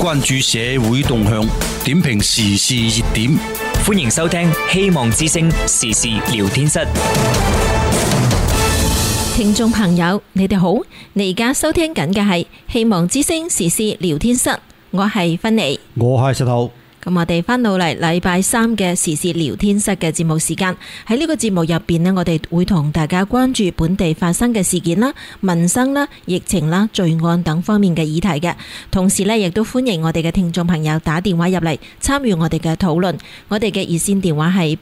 關注社會動向，點評時事熱點。 歡迎收聽希望之聲時事聊天室。 聽眾朋友，你哋好，你而家收聽緊嘅係希望之聲時事聊天室，我係芬妮， 我係石頭。 咁我哋翻到嚟禮拜三嘅時事聊天室嘅節目時間，喺呢個節目入邊呢，我哋會同大家關注本地發生嘅事件啦、民生啦、疫情啦、罪案等方面嘅議題嘅。同時呢，亦都歡迎我哋嘅聽眾朋友打電話入嚟參與我哋嘅討論。我哋嘅熱線電話係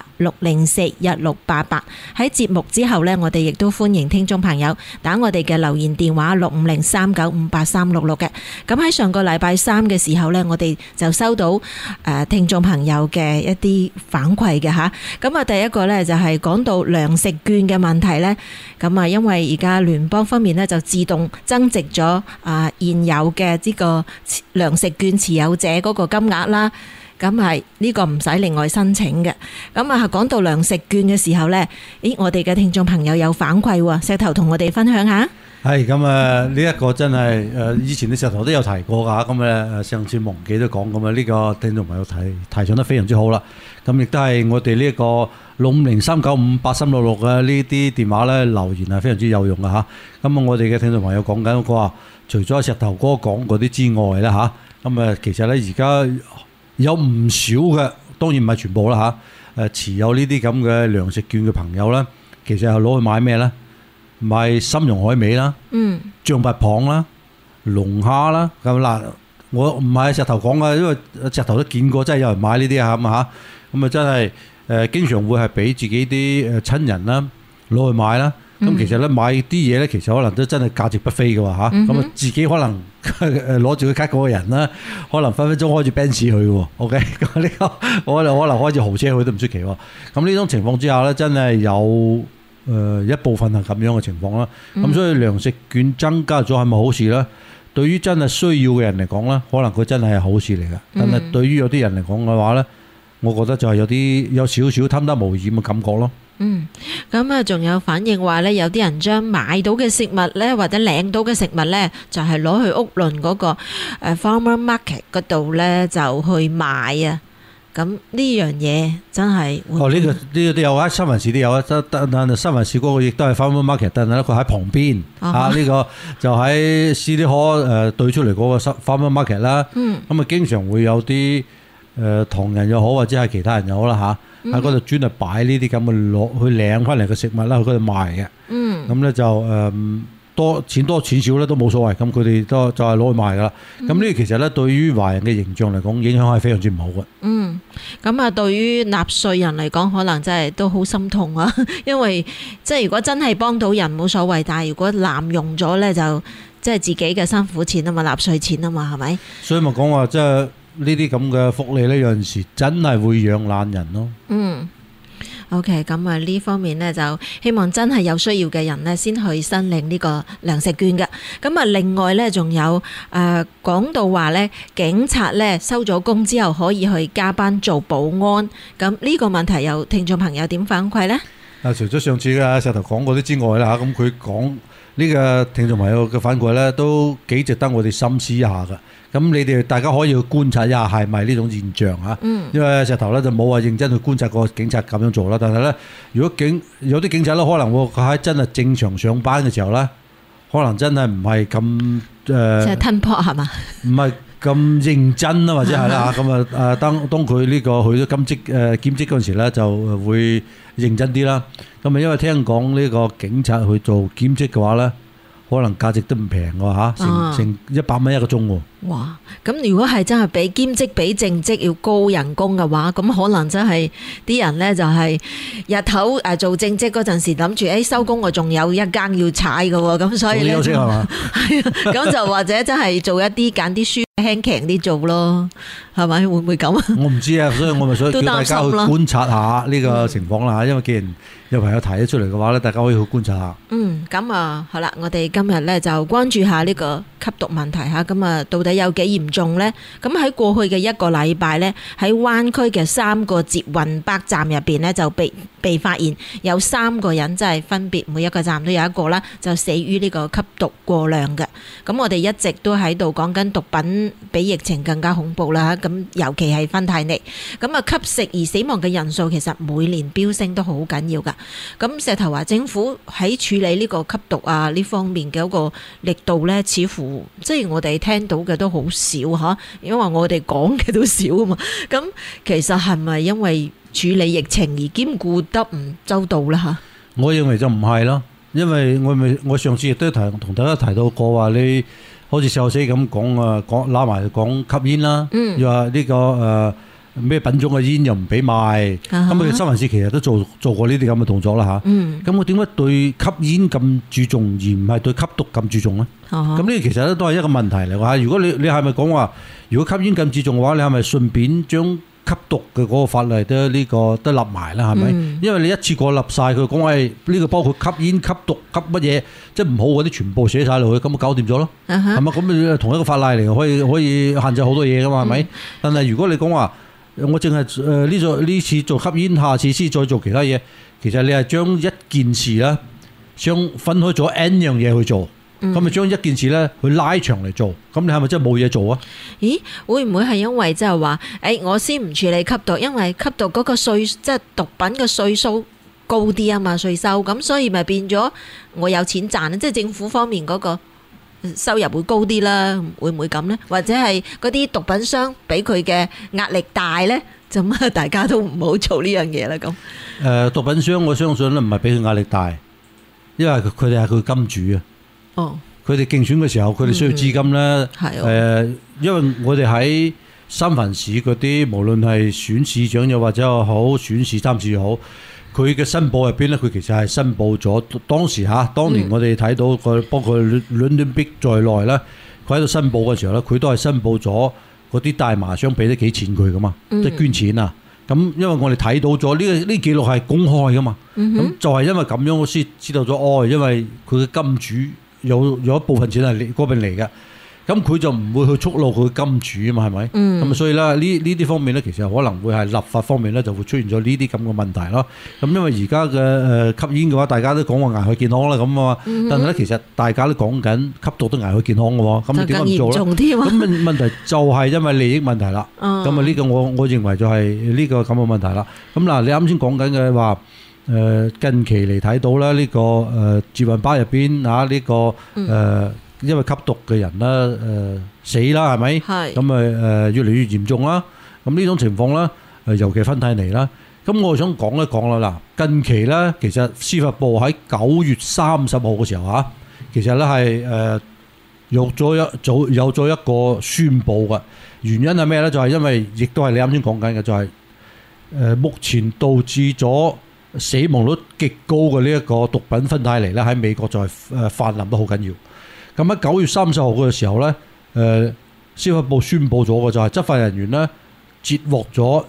888-604-1688。喺節目之後呢，我哋亦都歡迎聽眾朋友打我哋嘅留言電話65039583666嘅。咁喺上個禮拜三嘅時候呢，我哋就收到聽眾朋友嘅一啲反饋嘅吓，咁啊第一個呢，就係講到糧食券嘅問題呢。咁啊因為而家聯邦方面呢，就自動增值咗現有嘅呢個糧食券持有者嗰個金額啦，咁係呢個唔使另外申請嘅。咁啊講到糧食券嘅時候呢，我哋嘅聽眾朋友有反饋喎，石頭同我哋分享下。 係咁啊！呢一個真係以前啲石頭都有提過㗎，咁上次忘記都講咁啊，呢個聽眾朋友提倡得非常之好啦。咁亦都係我哋呢一個65039583666嘅呢啲電話咧留言係非常之有用嘅嚇。咁啊，我哋嘅聽眾朋友講緊佢話，除咗石頭哥講嗰啲之外咧嚇，咁啊其實咧而家有唔少嘅，當然唔係全部啦嚇。持有呢啲咁嘅糧食券嘅朋友咧，其實係攞去買咩咧？買參茸海味啦，象拔蚌啦，龍蝦啦，咁嗱，我唔係石頭講嘅，因為石頭都見過，真係有人買呢啲啊咁啊，咁啊真係經常會係俾自己啲親人啦攞去買啦。咁其實咧買啲嘢咧，其實可能都真係價值不菲嘅喎嚇。咁啊自己可能攞住個卡嗰個人啦，可能分分鐘開住 Benz 去喎。OK，咁呢個可能開住豪車去都唔出奇喎。咁呢種情況之下咧，真係有一部分係咁樣嘅情況啦，咁所以糧食券增加咗係咪好事呢？對於真係需要嘅人嚟講呢，可能佢真係好事嚟嘅。但係對於有啲人嚟講嘅話呢，我覺得就係有少少貪得無厭嘅感覺咯。 咁啊，仲有反應話呢，有啲人將買到嘅食物呢，或者領到嘅食物呢，就係攞去屋崙嗰個farmer market 嗰度呢，就去賣啊。咁呢樣嘢真係呢個都有啊，新聞市都有啊，但係新聞市嗰個亦都係 farmer market，但係咧佢喺旁邊呢個就喺 City Hall 對出嚟嗰個 farmer market 啦。咁啊經常會有啲唐人又好或者係其他人又好啦嚇，喺嗰度專係擺呢啲咁嘅攞去領翻嚟嘅食物啦，去嗰度賣嘅。咁咧就多錢少咧都冇所謂，咁佢哋都就係攞去賣噶啦。咁呢其實咧對於華人嘅形象嚟講，影響係非常之唔好嘅。 咁啊對於納稅人嚟講，可能真係都好心痛啊，因為即係如果真係幫到人冇所謂，但係如果濫用咗咧，就即係自己嘅辛苦錢啊嘛，納稅錢啊嘛，係咪？所以咪講話即係呢啲咁嘅福利咧，有陣時真係會養懶人咯。 OK， 咁啊呢方面呢，就希望真係有需要嘅人呢先去申領呢個糧食券嘅。咁啊另外呢，仲有講到話呢，警察呢收咗工之後可以去加班做保安。咁呢個問題有聽眾朋友點反饋呢？ 除咗上次嘅石頭講嗰啲之外啦，咁佢講呢個聽眾朋友嘅反饋呢，都幾值得我哋深思一下㗎。咁你哋大家可以去觀察一下係咪呢種現象啊？因為石頭咧就冇話認真去觀察個警察咁樣做啦。但係咧，如果有啲警察咧，可能會喺真係正常上班嘅時候咧，可能真係唔係咁即係吞泡係嘛？唔係咁認真啦，或者係啦嚇。咁啊當佢呢個去咗兼職嗰陣時咧，就會認真啲啦。咁啊，因為聽講呢個警察去做兼職嘅話咧，可能價值都唔平喎嚇，成100蚊一個鐘喎。 哇！咁如果係真係比兼職比正職要高人工嘅話，咁可能真係啲人呢就係日頭做正職嗰陣時諗住收工我仲有一間要踩嘅喎，咁所以呢，係啊，咁就或者真係做一啲揀啲書輕強啲做咯，係咪？會唔會咁啊？我唔知啊，所以我咪想叫大家去觀察下呢個情況啦，因為既然有朋友提咗出嚟嘅話咧，大家可以去觀察下。咁啊，好啦，我哋今日咧就關注下呢個吸毒問題嚇，咁啊到底有幾嚴重呢？咁喺過去嘅一個禮拜呢，喺灣區嘅3個捷運北站入邊呢，就被發現有3個人，即係分別每一個站都有一個啦，就死於呢個吸毒過量嘅。 咁我哋一直都喺度講緊毒品比疫情更加恐怖啦，咁尤其係芬太尼。咁啊，吸食而死亡嘅人數其實每年飆升都好緊要噶。咁石頭話政府喺處理呢個吸毒啊呢方面嘅一個力度呢，似乎即係我哋聽到嘅都好少嚇，因為我哋講嘅都少啊嘛。咁其實係咪因為處理疫情而兼顧得唔周到啦嚇？我認為就唔係咯，因為我上次亦都同大家提到過話，你好似細路仔咁講啊，拉埋講吸煙啦，又話呢個咩品種嘅煙又唔俾賣，咁佢三藩市其實都做過呢啲咁嘅動作啦嚇。咁我點解對吸煙咁注重而唔係對吸毒咁注重咧？咁呢個其實都係一個問題嚟㗎。如果你係咪講話，如果吸煙咁注重嘅話，你係咪順便將吸毒嘅嗰個法例都立埋啦？係咪？因為你一次過立晒佢講係呢個包括吸煙、吸毒、吸乜嘢，即係唔好嗰啲全部寫晒落去，咁咪搞掂咗咯？係咪？咁同一個法例嚟，可以限制好多嘢㗎嘛？係咪？但係如果你講話，我淨係呢次做吸煙，下次先再做其他嘢。其實你係將一件事咧，將分開咗 N 樣嘢去做，咁咪將一件事咧去拉長嚟做。咁你係咪真係冇嘢做啊？咦，會唔會係因為即係話，我先唔處理吸毒，因為吸毒嗰個稅，即係毒品嘅稅數高啲啊嘛，稅收，咁所以咪變咗我有錢賺咧，即係政府方面嗰個收入會高啲啦，會唔會咁呢？或者係嗰啲毒品商俾佢嘅壓力大呢？咁啊，大家都唔好做呢樣嘢啦。咁毒品商我相信咧唔係俾佢壓力大，因為佢哋係佢金主啊。哦，佢哋競選嘅時候，佢哋需要資金咧。係因為我哋喺三藩市嗰啲，無論係選市長又或者又好，選市參事又好。佢嘅申報入邊咧，佢其實係申報咗當年我哋睇到個包括倫敦壁在內咧，佢喺度申報嘅時候咧，佢都係申報咗嗰啲大麻商俾咗幾錢佢噶嘛，即係捐錢啊。咁因為我哋睇到咗呢記錄係公開噶嘛，咁就係因為咁樣我先知道咗，因為佢嘅金主有一部分錢係嗰邊嚟嘅。咁佢就唔會去觸怒佢金主啊嘛，係咪？咁所以咧呢啲方面咧，其實可能會係立法方面咧就會出現咗呢啲咁嘅問題咯。咁因為而家嘅吸煙嘅話，大家都講話危害健康啦咁啊嘛。但係咧，其實大家都講緊吸毒都危害健康嘅喎。咁你點解唔做咧？咁問題就係因為利益問題啦。咁啊呢個我認為就係呢個咁嘅問題啦。咁嗱，你啱先講緊嘅話，近期嚟睇到啦，呢個捷運巴入邊呢個因為吸毒嘅人啦，死啦，係咪？係。咁越嚟越嚴重啦。咁呢種情況啦，尤其芬太尼啦。咁我想講一講啦。嗱，近期咧，其實司法部喺9月30號嘅時候嚇，其實咧係有咗一個宣佈嘅。原因係咩咧？就係因為亦都係你啱先講緊嘅，就係目前導致咗死亡率極高嘅呢一個毒品芬太尼咧，喺美國就係泛濫得好緊要。咁喺9月30號嘅時候咧，司法部宣佈咗嘅就係執法人員咧截獲咗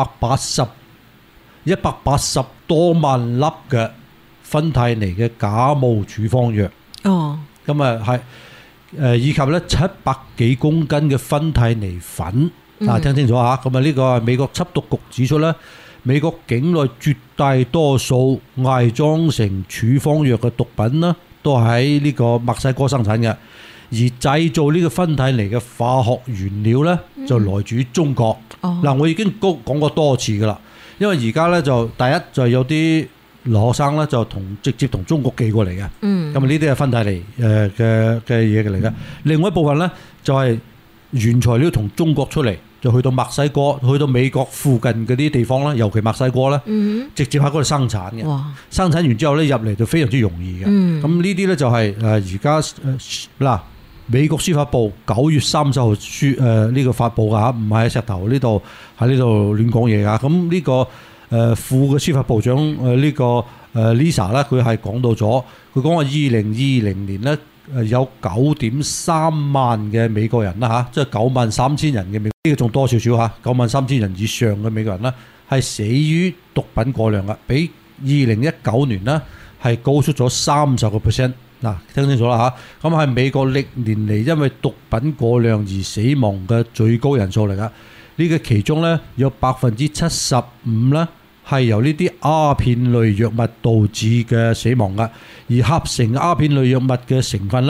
180多萬粒嘅芬太尼嘅假冒處方藥。哦，咁啊係以及咧700幾公斤嘅芬太尼粉。聽清楚嚇。咁啊呢個係美國緝毒局指出咧，美國境內絕大多數偽裝成處方藥嘅毒品啦，都係喺呢個墨西哥生產嘅，而製造呢個芬太尼嘅化學原料咧，就來自於中國。嗱，我已經講過多次噶啦，因為而家咧就第一就有啲留學生咧就直接同中國寄過嚟嘅。咁啊呢啲係芬太尼嘅嘢嚟嘅。另外一部分咧就係原材料同中國出嚟，就去到墨西哥，去到美國附近嗰啲地方啦，尤其墨西哥啦，直接喺嗰度生產嘅。生產完之後咧入嚟就非常之容易嘅。咁呢啲咧就係而家嗱美國司法部9月30號呢個發布㗎嚇，唔係喺石頭呢度喺呢度亂講嘢㗎。咁呢個副嘅司法部長呢個Lisa 咧，佢係講到咗，佢講話2020年咧有9.3萬嘅美國人啦嚇，即係93000人嘅美國，呢個仲多少少嚇，93000人以上嘅美國人啦，係死於毒品過量嘅，比2019年呢係高出咗30%。嗱，聽清楚啦嚇，咁係美國歷年嚟因為毒品過量而死亡嘅最高人數嚟噶。呢個其中咧有75%咧係由呢啲鴉片類藥物導致嘅死亡噶，而合成鴉片類藥物嘅成分咧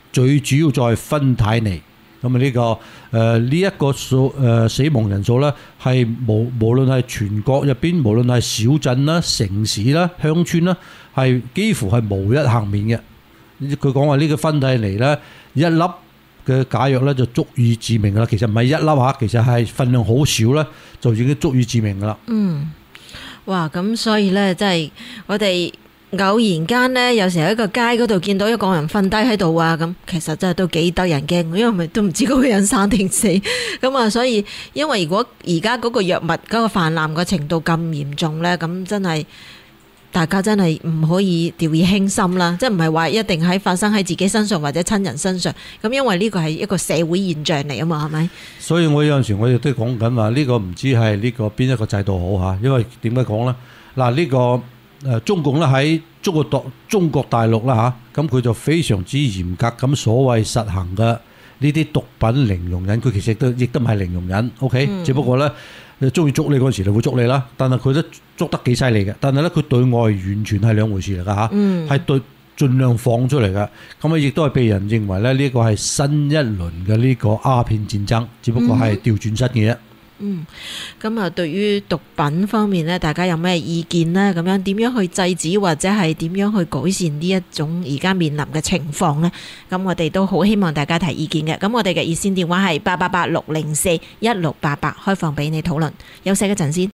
最主要就係芬太尼。咁啊呢個呢一個死亡人數咧，係無論係全國入邊，無論係小鎮啦、城市啦、鄉村啦，係幾乎係無一幸免嘅。佢講話呢個芬太尼咧，一粒嘅解藥咧就足以致命噶啦。其實唔係一粒嚇，其實係分量好少咧，就已經足以致命噶啦。 哇！咁所以咧，真係我哋偶然間呢，有時喺個街嗰度見到一個人瞓低喺度啊，咁其實真係都幾得人驚，因為咪都唔知嗰個人生定死。咁啊，所以因為如果而家嗰個藥物嗰個泛濫嘅程度咁嚴重呢，咁真係大家真係唔可以掉以輕心啦。即係唔係話一定喺發生喺自己身上或者親人身上。咁因為呢個係一個社會現象嚟啊嘛，係咪？所以我有陣時我亦都講緊話呢個唔知係呢個邊一個制度好嚇，因為點解講呢？嗱呢個。中共咧喺中國大陸啦嚇，咁佢就非常之嚴格咁所謂實行嘅呢啲毒品零容忍，佢其實亦都唔係零容忍 ，OK，只不過咧中意捉你嗰陣時就會捉你啦，但係佢都捉得幾犀利嘅，但係咧佢對外完全係兩回事嚟㗎嚇，係對盡量放出嚟嘅，咁啊亦都係被人認為咧呢個係新一輪嘅呢個鴉片戰爭，只不過係調轉身嘅啫。 咁啊，對於毒品方面呢，大家有咩意見呢？咁樣點樣去制止或者係點樣去改善呢一種而家面臨嘅情況呢？咁我哋都好希望大家提意見嘅。咁我哋嘅熱線電話係888-604-1688，開放俾你討論。休息一陣先。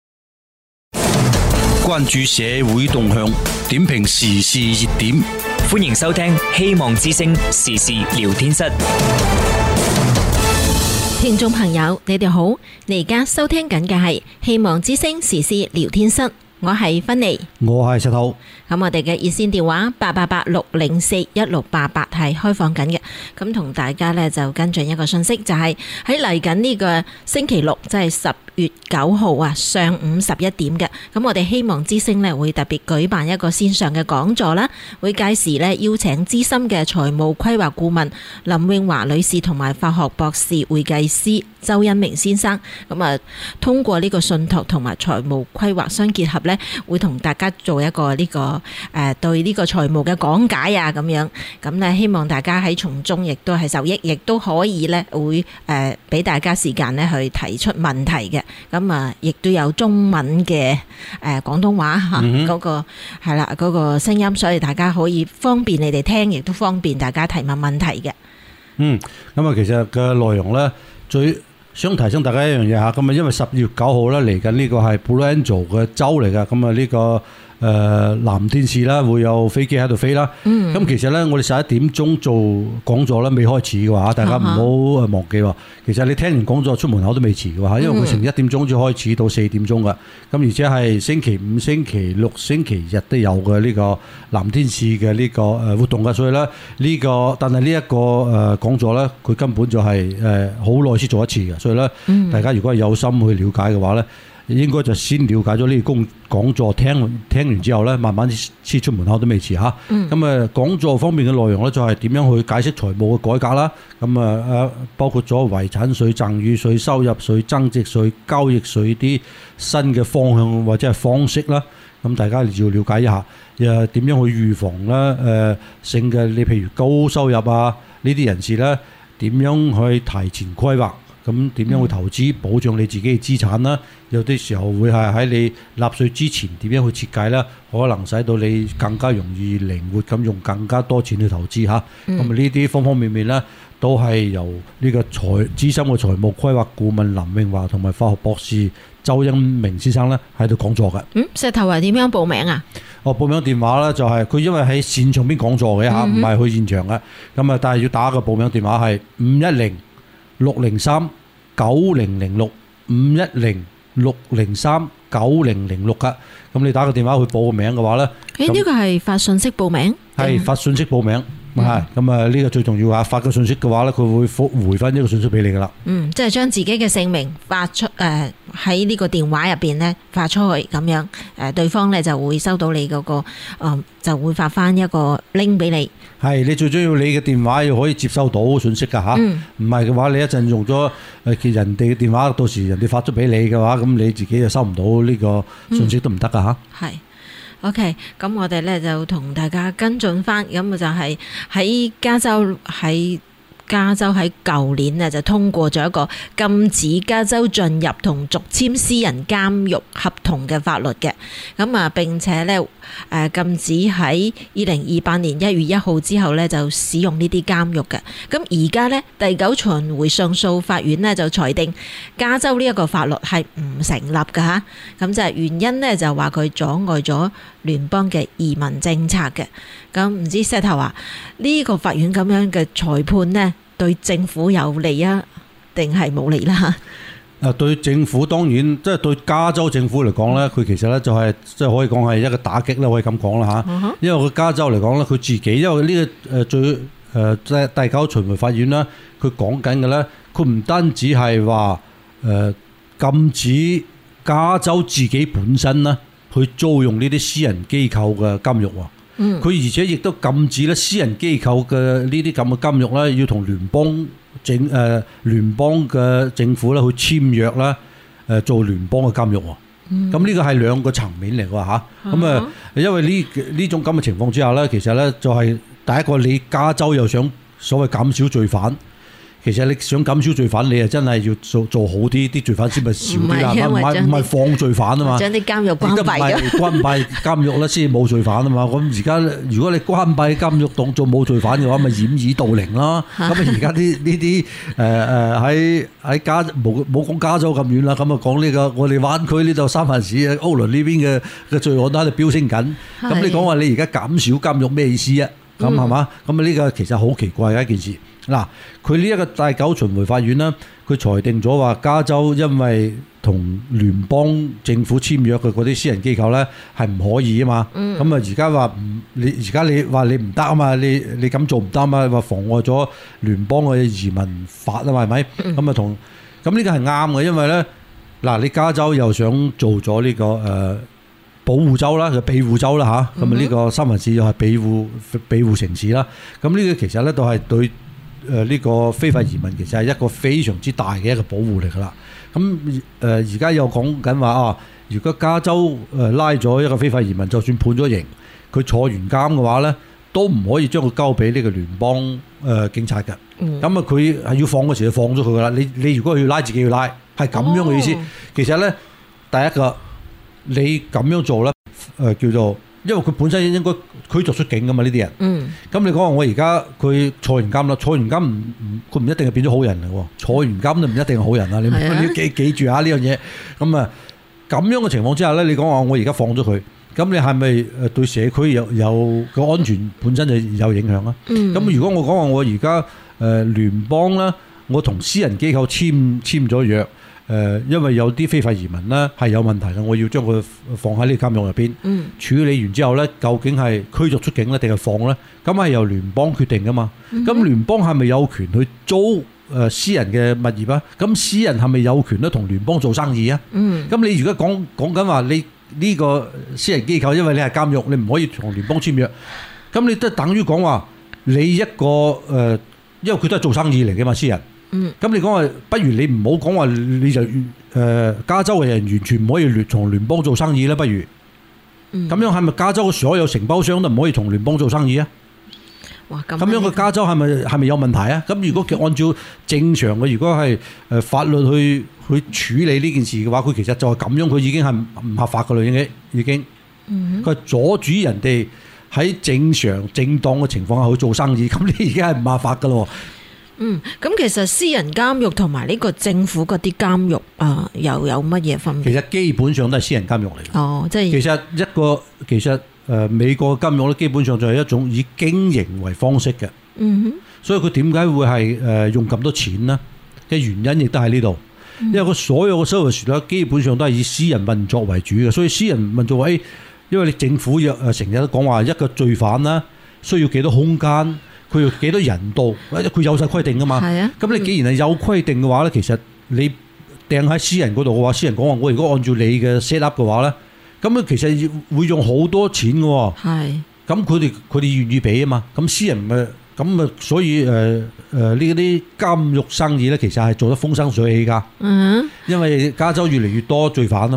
關注社會動向，點評時事熱點， 歡迎收聽希望之聲時事聊天室。 聽眾朋友，你哋好，你而家收聽緊嘅係希望之聲時事聊天室，我係芬妮， 我係石頭。 咁我哋嘅熱線電話888-604-1688係開放緊嘅，咁同大家呢就跟進一個信息，就係喺嚟緊呢個星期六，即係10月9號啊，上午11點嘅。咁我哋希望之聲呢會特別舉辦一個線上嘅講座啦，會屆時呢邀請資深嘅財務規劃顧問林永華女士同埋法學博士會計師周恩明先生，咁啊通過呢個信託同埋財務規劃相結合呢，會同大家做一個呢個對呢個財務嘅講解啊，咁樣咁呢，希望大家喺從中亦都係受益，亦都可以呢會俾大家時間呢去提出問題嘅。咁啊，亦都有中文嘅廣東話嚇嗰個係啦，嗰個聲音，所以大家可以方便你哋聽，亦都方便大家提問問題嘅。 咁啊，其實嘅內容呢，最想提醒大家一樣嘢嚇，咁啊，因為10月9號咧嚟緊呢個係 Blue Angel 嘅週嚟㗎，咁啊呢個藍天使啦，會有飛機喺度飛啦。咁其實咧，我哋11點鐘做講座咧，未開始嘅話，大家唔好忘記喎。其實你聽完講座出門口都未遲嘅話，因為佢從1點鐘就開始到4點鐘㗎。咁而且係星期5、星期6、星期日都有嘅呢個藍天使嘅呢個活動㗎。所以咧但係呢一個講座咧，佢根本就係好耐先做一次嘅。所以咧，大家如果係有心去了解嘅話咧，應該就先了解咗呢個講座，聽完之後咧，慢慢先出門口都未遲嚇。咁講座方面嘅內容咧，就係點樣去解釋財務嘅改革啦。咁包括咗遺產稅、贈與稅、收入稅、增值稅、交易稅啲新嘅方向或者係方式啦。咁大家要了解一下，點樣去預防啦？性嘅你譬如高收入啊呢啲人士咧，點樣去提前規劃？咁點樣去投資保障你自己嘅資產啦？有啲時候會係喺你納稅之前點樣去設計啦，可能使到你更加容易靈活咁用更加多錢去投資嚇。咁呢啲方方面面咧，都係由呢個資深嘅財務規劃顧問林永華同埋法學博士周恩明先生咧喺度講座嘅。 石頭係點樣報名啊？ 報名電話咧就係佢因為喺線上邊講座嘅嚇，唔係去現場嘅。咁啊，但係要打個報名電話係510-603-9006，510-603-9006噶。咁你打個電話去報個名嘅話咧， 呢個係發信息報名？ 係發信息報名。係咁啊！呢個最重要啊！發個信息嘅話咧，佢會回翻呢個信息俾你噶啦。 即係將自己嘅姓名發出喺呢個電話入邊咧發出去，咁樣對方咧就會收到你嗰個就會發翻一個 link 俾你。係你最重要，你嘅電話要可以接收到信息噶嚇。唔係嘅話，你一陣用咗人哋嘅電話，到時人哋發咗俾你嘅話，咁你自己就收唔到呢個信息都唔得噶嚇。係。 OK， 咁我哋咧就同大家跟進翻，咁就係喺加州喺舊年呢就通過咗一個禁止加州進入同續簽私人監獄合同嘅法律嘅，咁啊並且咧禁止喺2028年1月1號之後咧就使用呢啲監獄嘅。咁而家咧第9巡迴上訴法院呢就裁定加州呢一個法律係唔成立㗎嚇，咁就係原因呢就話佢阻礙咗聯邦嘅移民政策嘅。咁唔知 Seth 話呢個法院咁樣嘅裁判呢，對政府有利啊，定係冇利啦？ 對政府當然即係對加州政府嚟講咧，佢其實咧就係即係可以講係一個打擊啦，可以咁講啦嚇。因為個加州嚟講咧，佢自己因為呢個即係第9巡迴法院啦，佢講緊嘅咧，佢唔單止係話禁止加州自己本身啦去租用呢啲私人機構嘅監獄喎。佢而且亦都禁止咧私人機構嘅呢啲咁嘅監獄咧，要同聯邦嘅政府咧去簽約啦，做聯邦嘅監獄喎。咁呢個係兩個層面嚟㗎嚇。咁因為呢種咁嘅情況之下咧，其實咧就係第一個，你加州又想所謂減少罪犯。其實你想減少罪犯，你係真係要做好啲罪犯先咪少啲啦，唔係放罪犯啊嘛， 將啲監獄關閉咗， 關閉監獄咧先冇罪犯啊嘛。咁而家如果你關閉監獄當做冇罪犯嘅話，咪掩耳盜鈴啦。咁啊而家呢啲喺加冇講加州咁遠啦，咁啊講呢個我哋灣區呢度三藩市啊、歐倫呢邊嘅罪案都喺度飆升緊。咁你講話你而家減少監獄咩意思啊？咁係嘛？咁啊呢個其實好奇怪嘅一件事。嗱，佢呢一個第9巡迴法院呢，佢裁定咗話加州因為同聯邦政府簽約嘅嗰啲私人機構呢係唔可以啊嘛。咁啊而家話你話你唔得啊嘛，你咁做唔得啊嘛，話妨礙咗聯邦嘅移民法啊嘛，係咪？咁啊咁呢個係啱嘅，因為呢，嗱你加州又想做咗呢個保護州啦，就庇護州啦嚇。咁啊呢個三藩市又係庇護城市啦。咁呢個其實呢都係對呢個非法移民其實係一個非常之大嘅一個保護嚟㗎啦。咁而家又講緊話啊，如果加州拉咗一個非法移民，就算判咗刑，佢坐完監嘅話咧，都唔可以將佢交俾呢個聯邦警察嘅。咁啊佢係要放嗰時就放咗佢㗎啦。你如果要拉，自己要拉，係咁樣嘅意思。其實咧，第一個你咁樣做咧，叫做。因為佢本身應該驅逐出境㗎嘛，呢啲人。咁你講話我而家佢坐完監啦，坐完監佢唔一定係變咗好人嚟喎。坐完監都唔一定係好人啊！你要記住下呢樣嘢。咁啊咁樣嘅情況之下咧，你講話我而家放咗佢，咁你係咪對社區有個安全本身就有影響啊？咁如果我講話我而家聯邦啦，我同私人機構簽咗約。因為有啲非法移民咧係有問題嘅，我要將佢放喺呢個監獄入邊處理完之後咧，究竟係驅逐出境咧定係放咧？咁係由聯邦決定噶嘛。咁聯邦係咪有權去租私人嘅物業啊？咁私人係咪有權咧同聯邦做生意啊？咁你如果講緊話你呢個私人機構，因為你係監獄，你唔可以同聯邦簽約，咁你都等於講話你一個因為佢都係做生意嚟嘅嘛，私人。咁你講話，不如你唔好講話，你就加州嘅人完全唔可以從聯邦做生意咧？不如咁樣係咪加州嘅所有承包商都唔可以同聯邦做生意啊？哇！咁樣個加州係咪有問題啊？咁如果佢按照正常嘅，如果係法律去處理呢件事嘅話，佢其實就係咁樣，佢已經係唔合法噶啦，已經佢係阻止人哋喺正常正當嘅情況下去做生意，咁你而家係唔合法噶咯？ 咁其實私人監獄同埋呢個政府嗰啲監獄又有乜嘢分別？其實基本上都係私人監獄嚟。即係其實美國嘅監獄咧，基本上就係一種以經營為方式嘅。所以佢點解會係用咁多錢呢？嘅原因亦都喺呢度，因為佢所有嘅 service 咧，基本上都係以私人運作為主嘅。所以私人運作為，因為你政府成日都講話一個罪犯啦，需要幾多空間。佢要幾多人道？佢有晒規定噶嘛？咁你既然係有規定嘅話咧，其實你掟喺私人嗰度嘅話，私人講話我如果按照你嘅 set up 嘅話咧，咁其實會用好多錢嘅喎。咁佢哋願意俾啊嘛。咁私人咪咁啊，所以呢啲監獄生意咧，其實係做得風生水起㗎。因為加州越嚟越多罪犯啊嘛。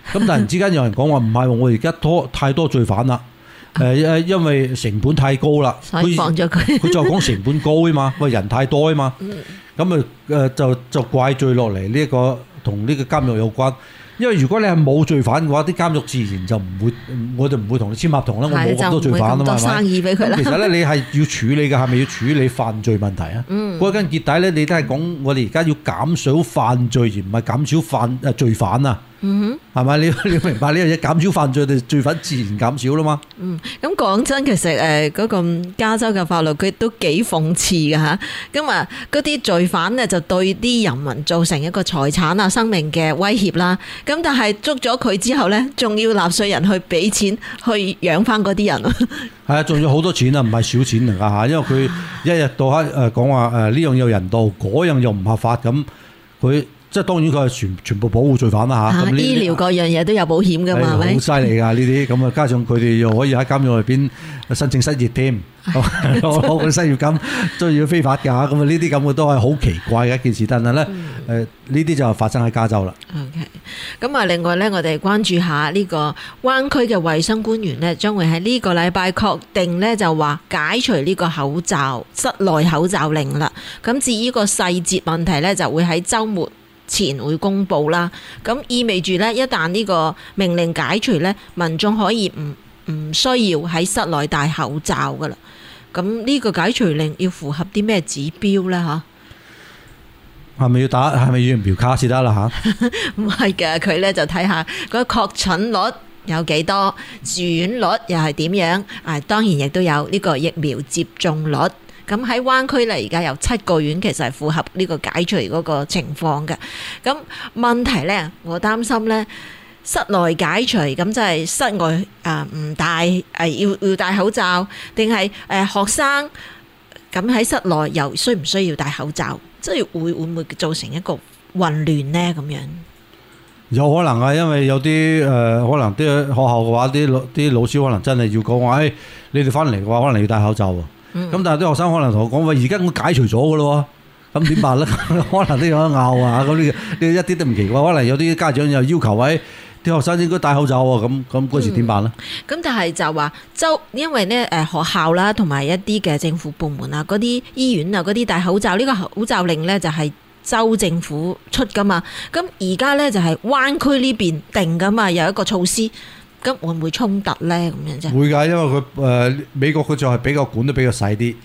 咁突然之間有人講話唔係喎，我而家太多罪犯啦。因為成本太高啦， 所以放咗佢。 佢就講成本高啊嘛，喂人太多啊嘛，咁就怪罪落嚟呢一個同呢個監獄有關。因為如果你係冇罪犯嘅話，啲監獄自然就唔會，我就唔會同你簽合同啦。我冇咁多罪犯啊嘛， 生意俾佢啦。 其實咧，你係要處理嘅係咪要處理犯罪問題啊？歸根結底咧，你都係講我哋而家要減少犯罪，而唔係減少罪犯啊。係咪？你明白呢樣嘢？減少犯罪，罪犯自然減少啦嘛。 咁講真，其實嗰個加州嘅法律佢都幾諷刺㗎嚇。咁啊，嗰啲罪犯呢，就對啲人民造成一個財產啊、生命嘅威脅啦。咁但係捉咗佢之後呢，仲要納稅人去俾錢去養翻嗰啲人。 係啊，仲要好多錢啊，唔係少錢嚟㗎嚇。因為佢一日到黑講話呢樣有人道，嗰樣又唔合法咁，佢。即係當然佢係全部保護罪犯啦嚇，咁醫療各樣嘢都有保險㗎嘛，係咪？ 好犀利㗎呢啲，咁啊加上佢哋又可以喺監獄入邊申請失業添，攞個失業金都要非法㗎嚇，咁啊呢啲咁嘅都係好奇怪嘅一件事，但係咧呢啲就發生喺加州啦。 OK， 咁啊另外咧，我哋關注下呢個灣區嘅衛生官員咧，將會喺呢個禮拜確定咧就話解除呢個室內口罩令啦。咁至於個細節問題咧，就會喺週末前會公布啦，咁意味住咧，一旦呢個命令解除咧，民眾可以唔需要喺室內戴口罩噶啦。咁呢個解除令要符合啲咩指標咧？嚇，係咪要驗卡先得啦？嚇，唔係嘅，佢咧就睇下嗰個確診率有幾多，住院率又係點樣？當然亦都有呢個疫苗接種率。咁喺灣區咧，而家有7個縣其實係符合呢個解除嗰個情況嘅。咁問題咧，我擔心咧，室內解除咁即係室外唔戴要戴口罩，定係學生咁喺室內又需唔需要戴口罩？即係會唔會造成一個混亂呢？咁樣有可能啊，因為有啲可能啲學校嘅話，啲老師可能真係要講話，你哋翻嚟嘅話，可能要戴口罩喎。咁但係啲學生可能同我講，喂，而家我解除咗嘅咯喎，咁點辦咧？可能都有得拗啊！咁呢一啲都唔奇怪，可能有啲家長又要求啲學生應該戴口罩喎，咁嗰時點辦咧？咁但係就話因為咧學校啦，同埋一啲嘅政府部門啊，嗰啲醫院啊，嗰啲戴口罩呢個口罩令咧就係州政府出噶嘛。咁而家咧就係灣區呢邊定噶嘛，有一個措施。咁會唔會衝突咧？咁樣啫？會㗎，因為佢美國佢就係比較管得比較細啲。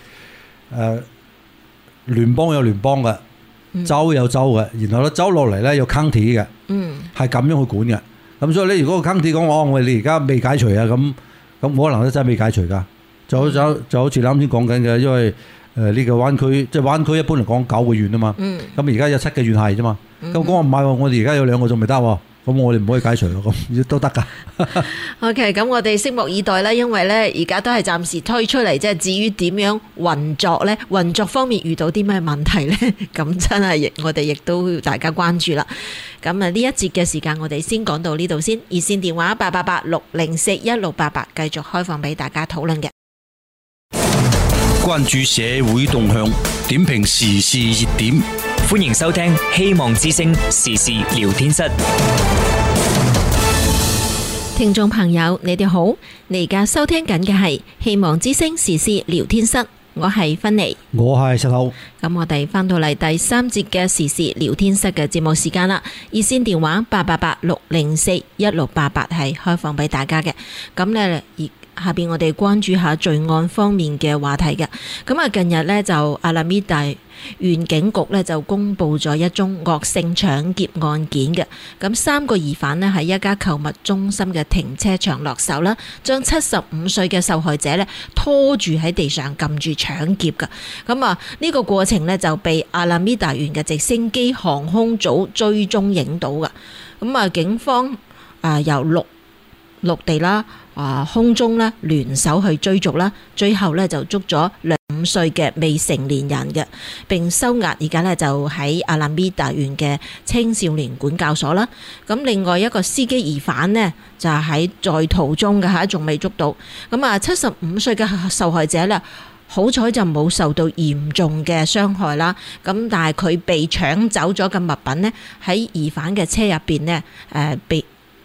聯邦有聯邦嘅，州有州嘅，然後咧州落嚟咧有 county 嘅，係咁樣去管嘅。咁所以咧，如果個 county 講我哋而家未解除啊，咁可能都真係未解除㗎。就好似你啱先講緊嘅，因為呢個灣區即係灣區一般嚟講9個縣啊嘛。咁而家有7個縣係啫嘛。咁講話唔係喎，我哋而家有2個仲未得喎。咁我哋唔可以解除咯，咁都得噶。OK， 咁我哋拭目以待啦，因為咧而家都係暫時推出嚟，即係至於點樣運作咧，運作方面遇到啲咩問題咧，咁真係我哋亦都要大家關注啦。咁啊呢一節嘅時間我哋先講到呢度先，熱線電話888-604-1688繼續開放俾大家討論嘅。 關注社會動向，點評時事熱點。 歡迎收聽希望之聲時事聊天室。 聽眾朋友，你哋好，你而家收聽緊嘅係希望之聲時事聊天室，我係芬妮，我係石頭。咁我哋翻到嚟第3節嘅時事聊天室嘅節目時間啦，熱線電話888-604-1688係開放俾大家嘅。咁呢下邊我哋關注下罪案方面嘅話題嘅。咁啊，近日呢，就阿拉米達縣警局呢，就公布咗一宗惡性搶劫案件嘅。咁3個疑犯呢，喺一家購物中心嘅停車場落手啦，將75歲嘅受害者呢拖住喺地上撳住搶劫嘅。咁啊呢個過程呢，就被阿拉米達縣嘅直升機航空組追蹤影到嘅。咁啊警方由陸地啦，空中咧聯手去追逐啦，最後咧就捉咗5歲嘅未成年人嘅，並收押而家咧就喺阿拉米達縣嘅青少年管教所啦。咁另外一個司機疑犯呢，就係在途中嘅嚇，仲未捉到。咁啊75歲嘅受害者咧，好彩就冇受到嚴重嘅傷害啦。咁但係佢被搶走咗嘅物品呢，喺疑犯嘅車入邊呢，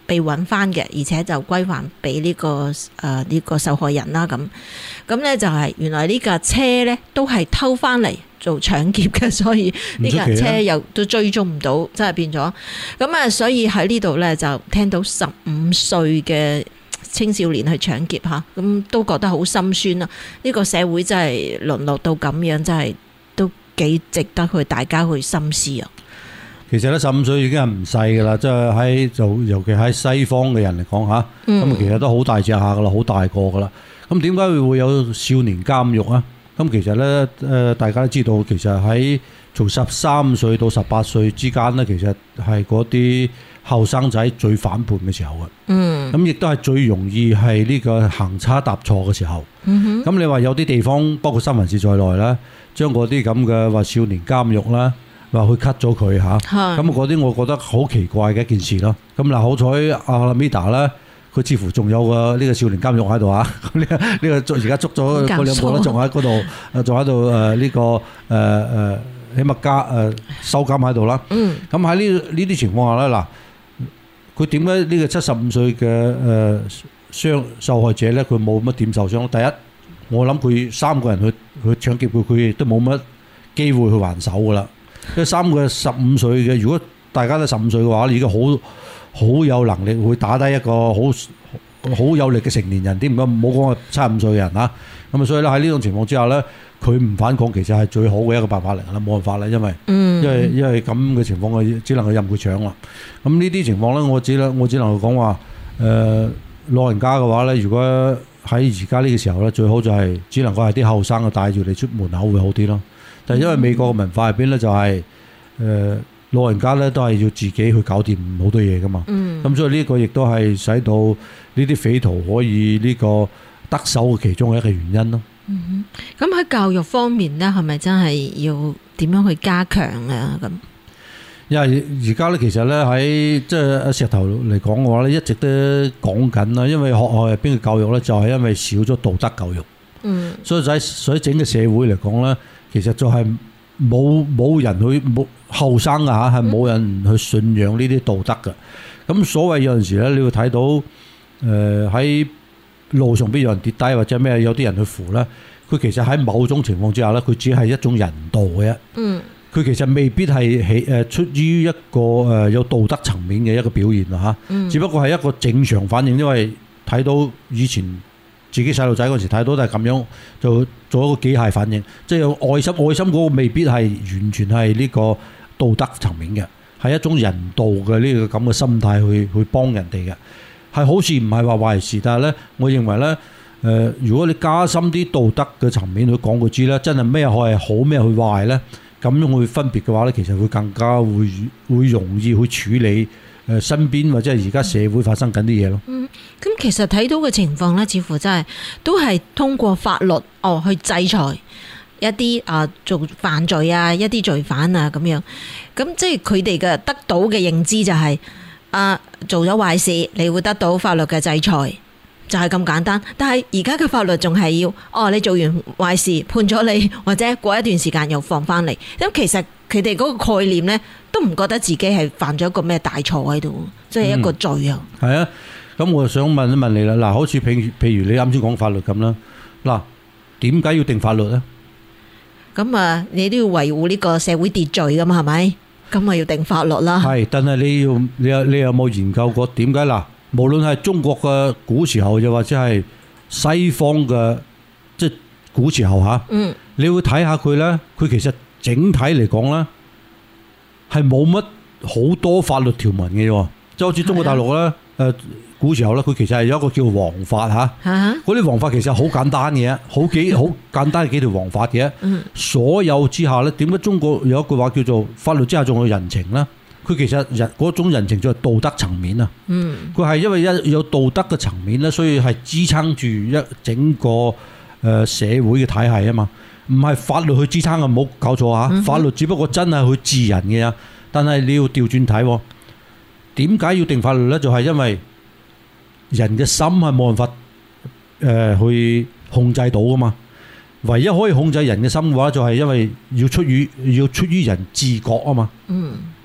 被揾翻嘅，而且就歸還俾呢個受害人啦。咁咧就係原來呢架車咧都係偷翻嚟做搶劫嘅，所以呢架車又都追蹤唔到，真係變咗。咁啊，所以喺呢度咧就聽到15歲嘅青少年去搶劫嚇，咁都覺得好心酸啦。呢個社會真係淪落到咁樣，真係都幾值得去大家去深思啊！ 其實咧15歲已經係唔細噶啦，即係尤其喺西方嘅人嚟講嚇，咁其實都好大隻下噶啦，好大個噶啦。咁點解會有少年監獄啊？咁其實咧大家都知道，其實喺從13歲到18歲之間咧，其實係嗰啲後生仔最反叛嘅時候嘅。咁亦都係最容易係呢個行差踏錯嘅時候。咁你話有啲地方，包括三藩市在內啦，將嗰啲咁嘅話少年監獄啦，話去 cut 咗佢嚇。咁嗰啲我覺得好奇怪嘅一件事咯。咁嗱，好彩阿拉米達咧，佢似乎仲有個呢個少年監獄喺度啊！呢個而家捉咗嗰兩個咧，仲喺嗰度，仲喺度呢個起碼收監喺度啦。咁喺呢啲情況下咧，嗱，佢點解呢個75歲嘅受害者咧，佢冇乜點受傷？第一，我諗佢3個人去搶劫佢亦都冇乜機會去還手噶啦。因為3個15歲嘅，如果大家都15歲嘅話，已經好有能力會打低一個好有力嘅成年人，唔好講75歲嘅人啊。咁啊，所以咧喺呢種情況之下咧，佢唔反抗其實係最好嘅一個辦法嚟啦，冇辦法啦，因為咁嘅情況，我只能夠任佢搶啦。咁呢啲情況咧，我只能夠講話老人家嘅話咧，如果喺而家呢個時候咧，最好就係只能夠係啲後生嘅帶住你出門口會好啲咯。但係因為美國嘅文化入邊咧，就係老人家咧都係要自己去搞掂好多嘢噶嘛。咁所以呢個亦都係使到呢啲匪徒可以呢個得手嘅其中一個原因咯。 咁喺教育方面咧，係咪真係要點樣去加強啊？咁因為而家咧，其實咧喺即係石頭嚟講嘅話咧，一直都講緊啦。因為學校入邊嘅教育咧，就係因為少咗道德教育。所以整個社會嚟講咧，其實就係冇人去後生啊嚇，係冇人去信仰呢啲道德嘅。咁所謂有陣時咧，你會睇到喺路上邊有人跌低或者咩，有啲人去扶咧，佢其實喺某種情況之下咧，佢只係一種人道嘅啫。佢其實未必係出於一個有道德層面嘅一個表現啊嚇。只不過係一個正常反應，因為睇到以前自己細路仔嗰時睇到都係咁樣，就做一個機械反應，即係有愛心嗰個未必係完全係呢個道德層面嘅，係一種人道嘅呢個咁嘅心態去幫人哋嘅，係好事唔係話壞事。但係咧，我認為咧如果你加深啲道德嘅層面去講佢知咧，真係咩係好咩去壞咧，咁樣去分別嘅話咧，其實會更加會容易去處理身邊或者係而家社會發生緊啲嘢咯。 咁其實睇到嘅情況咧，似乎真係都係通過法律去制裁一啲做犯罪啊，一啲罪犯啊咁樣。咁即係佢哋嘅得到嘅認知就係做咗壞事，你會得到法律嘅制裁，就係咁簡單。但係而家嘅法律仲係要你做完壞事判咗你，或者過一段時間又放翻嚟。咁其實佢哋嗰個概念咧，都唔覺得自己係犯咗一個咩大錯喺度，即係一個罪啊。 係啊，咁我想問一問你啦。嗱，好似譬如你啱先講法律咁啦。嗱，點解要定法律咧？咁你都要維護呢個社會秩序噶嘛，係咪？咁要定法律啦。係， 但係你有冇研究過點解嗱？無論係中國嘅古時候，又或者係西方嘅即係古時候嚇，你會睇下佢咧，佢其實整體嚟講咧係冇乜好多法律條文嘅喎，即係好似中國大陸咧古時候咧，佢其實係有一個叫王法嚇，嗰啲王法其實好簡單嘅，好簡單嘅幾條王法嘅。所有之下咧，點解中國有一句話叫做法律之下仲有人情咧？佢其實嗰種人情就係道德層面啊。佢係因為有道德嘅層面咧，所以係支撐住一整個社會嘅體系啊嘛。唔係法律去支撐啊，唔好搞錯嚇。法律只不過真係去治人嘅呀。但係你要調轉睇，點解要定法律咧？就係因為人嘅心係冇辦法去控制到噶嘛。唯一可以控制人嘅心嘅話，就係因為要出於人自覺啊嘛。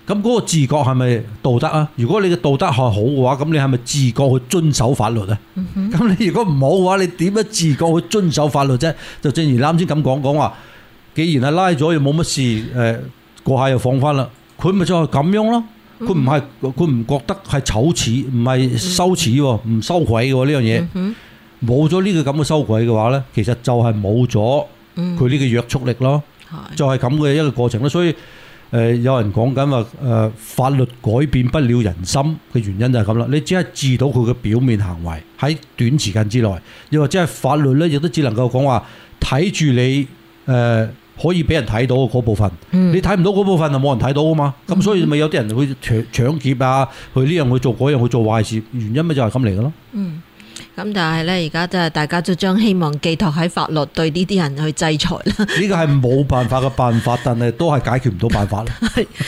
咁嗰個自覺係咪道德啊？如果你嘅道德係好嘅話，咁你係咪自覺去遵守法律啊？咁你如果唔好嘅話，你點樣自覺去遵守法律啫？就正如你啱先咁講話，既然係拉咗又冇乜事，過下又放翻啦，佢咪就係咁樣咯。佢唔覺得係醜恥，唔係羞恥喎，唔羞愧喎呢樣嘢。冇咗呢個咁嘅羞愧嘅話咧，其實就係冇咗佢呢個約束力咯。就係咁嘅一個過程咯。所以有人講緊話法律改變不了人心嘅原因就係咁啦。你只係治到佢嘅表面行為喺短時間之內，又或者係法律咧，亦都只能夠講話睇住你可以俾人睇到嗰部分，你睇唔到嗰部分就冇人睇到啊嘛。咁所以咪有啲人去搶劫啊，去呢樣去做嗰樣去做壞事，原因咪就係咁嚟嘅咯。 咁但係咧，而家真係大家都將希望寄託喺法律對呢啲人去制裁啦。 呢個係冇辦法嘅辦法，但係都係解決唔到辦法啦。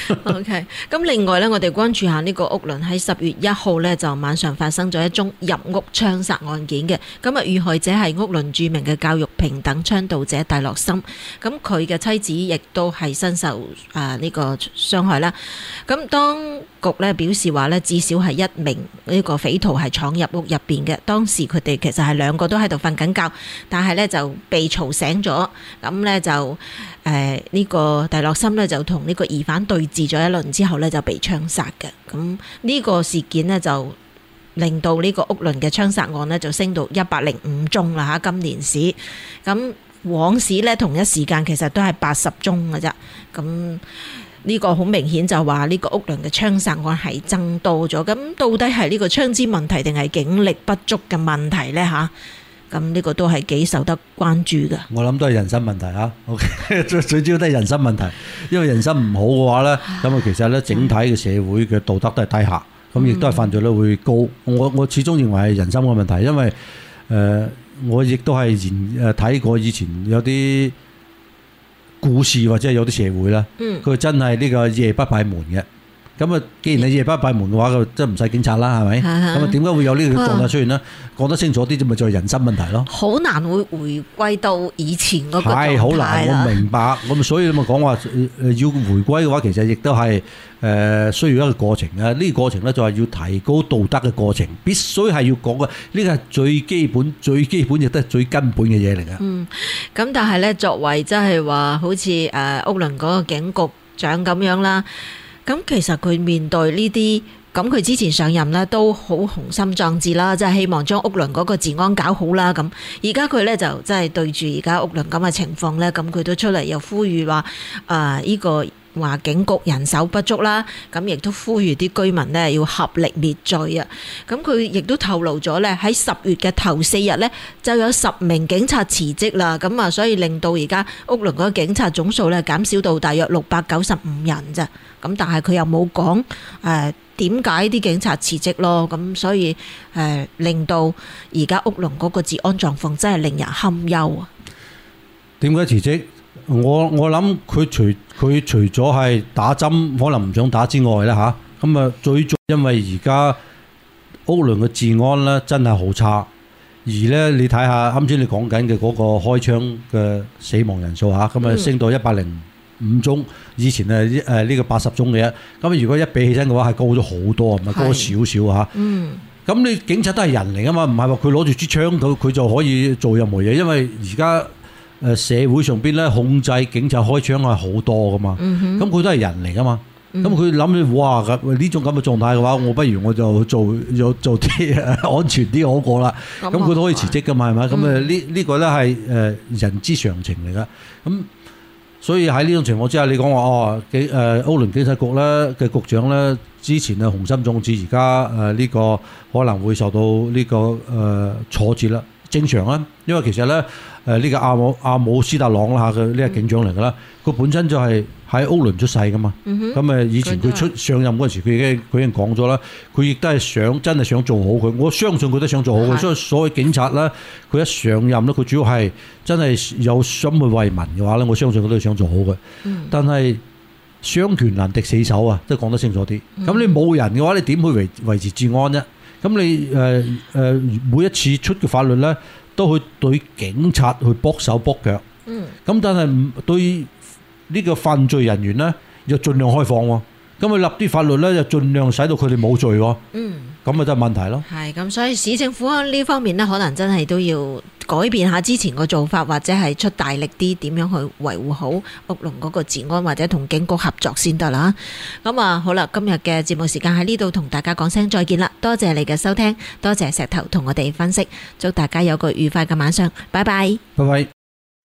OK， 咁另外咧，我哋關注下呢個屋崙喺10月1號咧就晚上發生咗一宗入屋槍殺案件嘅。咁啊，遇害者係屋崙著名嘅教育平等倡導者戴樂森。咁佢嘅妻子亦都係身受呢個傷害啦。咁當局咧表示話咧，至少係一名呢個匪徒係闖入屋入邊嘅。當時佢哋其實係兩個都喺度瞓緊覺，但係咧就被嘈醒咗。咁咧就呢個戴樂森咧就同呢個疑犯對峙咗一輪之後咧就被槍殺嘅。咁呢個事件呢，就令到呢個屋崙嘅槍殺案呢，就升到105宗啦嚇，今年史。咁往時咧同一時間其實都係80宗嘅啫。咁呢個好明顯就話呢個屋崙嘅槍殺案係增多咗。咁到底係呢個槍支問題定係警力不足嘅問題呢？嚇？咁呢個都係幾受得關注嘅。我諗都係人心問題嚇。OK， 最主要都係人心問題，因為人心唔好嘅話呢，咁啊其實呢整體嘅社會嘅道德都係低下，咁亦都係犯罪率會高。我始終認為係人心嘅問題，因為我亦都係睇過以前有啲故事或者有啲社會啦，佢真係呢個夜不閉門嘅。咁啊，既然你夜不閉門嘅話，佢真係唔使警察啦，係咪？咁啊，點解會有呢個狀態出現呢？講得清楚啲，咪就係人心問題咯。好難會回歸到以前嗰個狀態啦。係好難，我明白。咁所以你咪講話要回歸嘅話，其實亦都係需要一個過程啊。呢個過程咧就係要提高道德嘅過程，必須係要講嘅。呢個係最基本、最基本亦都係最根本嘅嘢嚟嘅。咁但係咧，作為即係話好似屋崙嗰個警局長咁樣啦。咁其實佢面對呢啲，咁佢之前上任咧都好雄心壯志啦，即係希望將屋崙嗰個治安搞好啦。咁而家佢咧就即係對住而家屋崙咁嘅情況咧，咁佢都出嚟又呼籲話呢個話警局人手不足啦，咁亦都呼籲啲居民呢要合力滅罪啊。咁佢亦都透露咗咧喺10月嘅頭4日咧就有10名警察辭職啦。咁啊，所以令到而家屋崙嗰個警察總數咧減少到大約695人咋。咁但係佢又冇講點解啲警察辭職咯。咁所以令到而家屋崙嗰個治安狀況真係令人堪憂啊。點解辭職？我諗佢除咗係打針可能唔想打之外咧嚇，咁啊最重因為而家屋崙嘅治安咧真係好差，而咧你睇下啱先你講緊嘅嗰個開槍嘅死亡人數嚇，咁啊升到105宗，以前呢個80宗嘅啫。咁如果一比起身嘅話係高咗好多，唔係高少少嚇。咁你警察都係人嚟噶嘛，唔係話佢攞住支槍佢就可以做任何嘢，因為而家社會上邊咧控制警察開槍係好多噶嘛。咁佢都係人嚟噶嘛。咁佢諗住哇呢種咁嘅狀態嘅話，我不如我就做啲安全啲好過啦。咁佢都可以辭職噶嘛，係咪？咁呢個咧係人之常情嚟噶。咁所以喺呢種情況之下，你講話屋崙警察局咧嘅局長咧，之前啊雄心壯志，而家呢個可能會受到呢個挫折啦，正常啦。因為其實咧呢個阿姆斯特朗啦嚇，佢呢個警長嚟噶啦，佢本身就係喺屋崙出世噶嘛。咁以前佢上任嗰陣時，佢已經講咗啦，佢亦都係真係想做好佢。我相信佢都想做好佢。所以所謂警察咧，佢一上任咧，佢主要係真係有心去為民嘅話咧，我相信佢都係想做好佢。但係雙拳難敵四手啊，即係講得清楚啲。咁你冇人嘅話，你點去維持治安啫？咁你每一次出嘅法律咧，都去對警察去搏手搏腳。咁但係對呢個犯罪人員咧，又盡量開放喎。 咁佢立啲法律咧就盡量使到佢哋冇罪喎。咁咪就係問題咯。 係咁，所以市政府喺呢方面呢，可能真係都要改變下之前個做法，或者係出大力啲，點樣去維護好屋龍嗰個治安，或者同警局合作先得啦。咁啊，好啦，今日嘅節目時間喺呢度同大家講聲再見啦。多謝你嘅收聽，多謝石頭同我哋分析，祝大家有個愉快嘅晚上，拜拜。 拜拜。